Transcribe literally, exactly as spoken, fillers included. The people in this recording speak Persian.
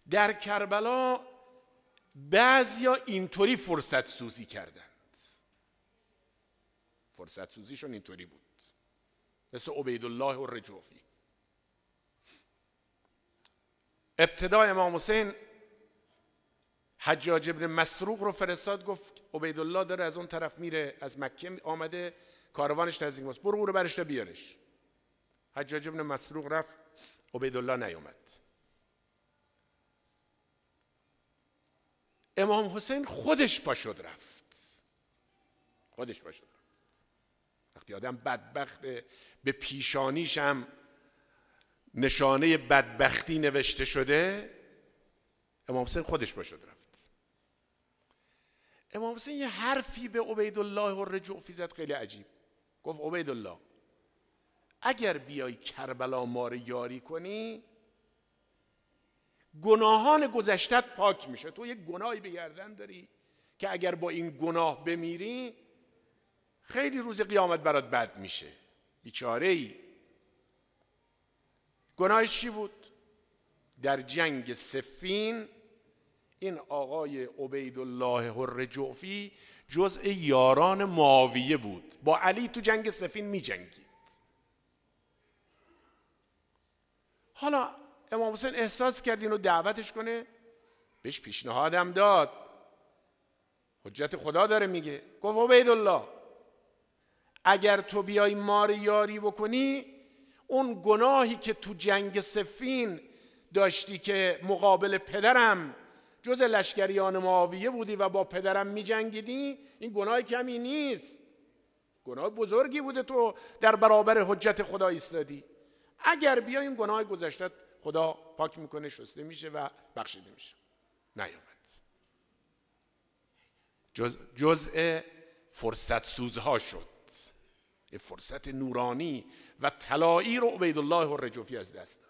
در کربلا بعضیا اینطوری فرصت سوزی کردند، فرصت سوزیشون اینطوری بود، مثل عبیدالله الرجوفی. ابتدا امام حسین حجاج ابن مسروق رو فرستاد، گفت عبیدالله داره از اون طرف میره، از مکه آمده، کاروانش نزدیک ماست، برو برو برش بیارش. حجاج ابن مسروق رفت، عبیدالله نیومد. امام حسین خودش پا شد رفت، خودش پا شد رفت. وقتی آدم بدبخت به پیشانیش هم نشانه بدبختی نوشته شده، امام حسین خودش پا شد رفت. امام حسین یه حرفی به عبیدالله الرجوفی زد خیلی عجیب. گفت عبیدالله اگر بیای کربلا ما رو یاری کنی، گناهان گذشتت پاک میشه. تو یک گناهی به گردن داری که اگر با این گناه بمیری خیلی روز قیامت برات بد میشه، بیچاره ای. گناهش چی بود؟ در جنگ صفین این آقای عبیدالله الرجوفی جزء یاران معاویه بود، با علی تو جنگ صفین می جنگید. حالا امام حسین احساس کرد اینو دعوتش کنه، بهش پیشنهادم داد، حجت خدا داره میگه. گفت عبیدالله اگر تو بیای ما رو یاری بکنی، اون گناهی که تو جنگ صفین داشتی که مقابل پدرم جز لشکریان معاویه بودی و با پدرم می جنگیدی، این گناه کمی نیست، گناه بزرگی بوده، تو در برابر حجت خدا ایستادی. اگر بیای این گناه گذشتت خدا پاک میکنه، شسته میشه و بخشیده میشه. نیامد. جز جزء فرصت سوزها شد. فرصت نورانی و طلایی رو عبیدالله الرجوفی از دست داد.